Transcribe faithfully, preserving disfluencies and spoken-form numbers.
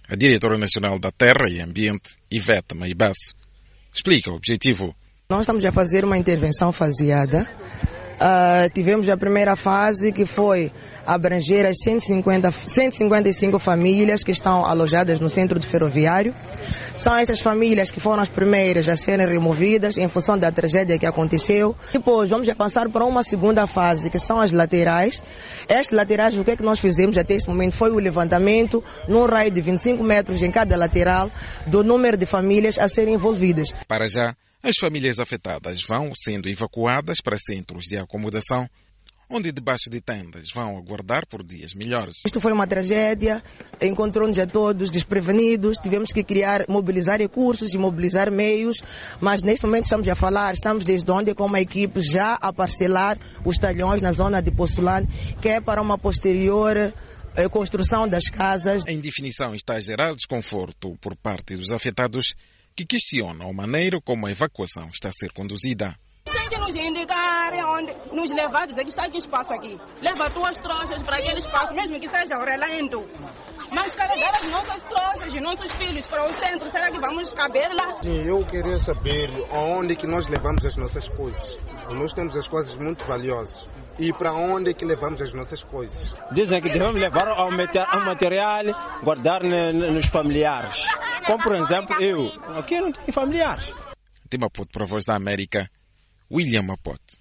A diretora nacional da Terra e Ambiente, Ivete Maibasso, explica o objetivo. Nós estamos a fazer uma intervenção faseada. Uh, tivemos a primeira fase, que foi abranger as cento e cinquenta, cento e cinquenta e cinco famílias que estão alojadas no centro de ferroviário. São essas famílias que foram as primeiras a serem removidas em função da tragédia que aconteceu. Depois vamos passar para uma segunda fase, que são as laterais. Estas laterais, o que é que nós fizemos até esse momento foi o levantamento, num raio de vinte e cinco metros em cada lateral, do número de famílias a serem envolvidas. Para já, as famílias afetadas vão sendo evacuadas para centros de acomodação, onde debaixo de tendas vão aguardar por dias melhores. Isto foi uma tragédia, encontrou-nos a todos desprevenidos, tivemos que criar, mobilizar recursos e mobilizar meios, mas neste momento estamos a falar, estamos desde onde com uma equipe já a parcelar os talhões na zona de Postulante, que é para uma posterior eh, construção das casas. Em definição está a gerar desconforto por parte dos afetados, que questionam a maneira como a evacuação está a ser conduzida. Tem que nos indicar onde nos levar, dizer que está aqui espaço aqui. Leva tuas trouxas para aquele espaço, mesmo que seja relento. Mas carregar as nossas trouxas e nossos filhos para o centro, será que vamos caber lá? Sim, eu queria saber aonde que nós levamos as nossas coisas. Nós temos as coisas muito valiosas. E para onde é que levamos as nossas coisas? Dizem que devemos levar ao material, guardar nos familiares. Como, por exemplo, eu. Aqui não tenho familiares. De Maputo para a Voz da América, William Mapote.